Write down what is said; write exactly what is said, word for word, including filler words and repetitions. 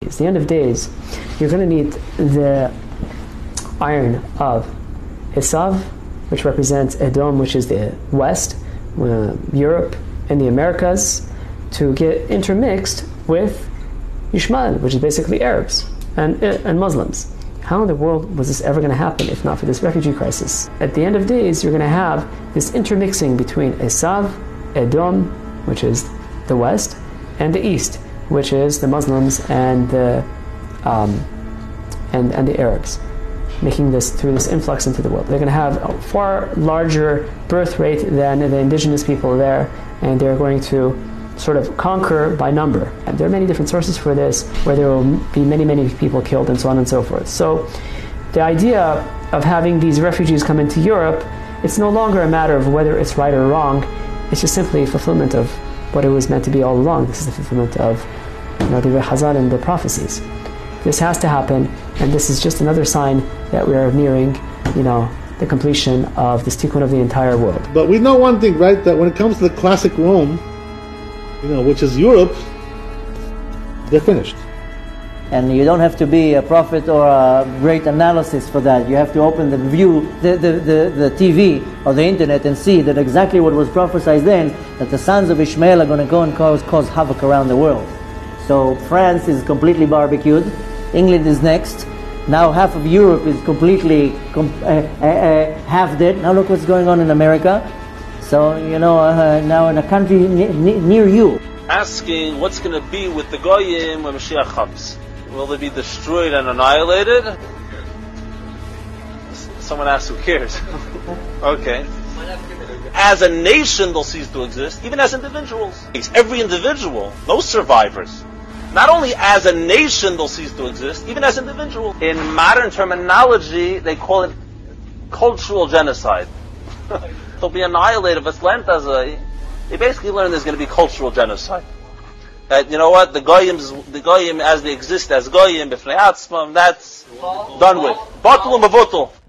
At the end of days, you're going to need the iron of Esav, which represents Edom, which is the west, uh, Europe, and the Americas, to get intermixed with Ishmael, which is basically Arabs and, and Muslims. How in the world was this ever going to happen if not for this refugee crisis? At the end of days, you're going to have this intermixing between Esav, Edom, which is the west, and the east, which is the Muslims and the um, and and the Arabs, making this through this influx into the world. They're going to have a far larger birth rate than the indigenous people there, and they're going to sort of conquer by number. And there are many different sources for this, where there will be many, many people killed and so on and so forth. So the idea of having these refugees come into Europe, it's no longer a matter of whether it's right or wrong. It's just simply a fulfillment of what it was meant to be all along. This is the fulfillment of, you know, the Chazal and the prophecies. This has to happen, and this is just another sign that we are nearing, you know, the completion of this tikkun of the entire world. But we know one thing, right? That when it comes to the classic Rome, you know, which is Europe, they're finished. And you don't have to be a prophet or a great analysis for that. You have to open the view, the, the, the, the T V or the internet and see that exactly what was prophesied then, that the sons of Ishmael are going to go and cause, cause havoc around the world. So France is completely barbecued. England is next. Now half of Europe is completely com- uh, uh, uh, half dead. Now look what's going on in America. So, you know, uh, now in a country ne- ne- near you. Asking what's going to be with the Goyim when Mashiach comes. Will they be destroyed and annihilated? Someone asks, who cares? Okay. As a nation, they'll cease to exist, even as individuals. Every individual, no survivors. Not only as a nation, they'll cease to exist, even as individuals. In modern terminology, they call it cultural genocide. They'll be annihilated. They basically learn there's going to be cultural genocide. That, you know what, the Goyim, the Goyim as they exist as Goyim, b'fnei atzmam, that's done with. Batul u'mavutul.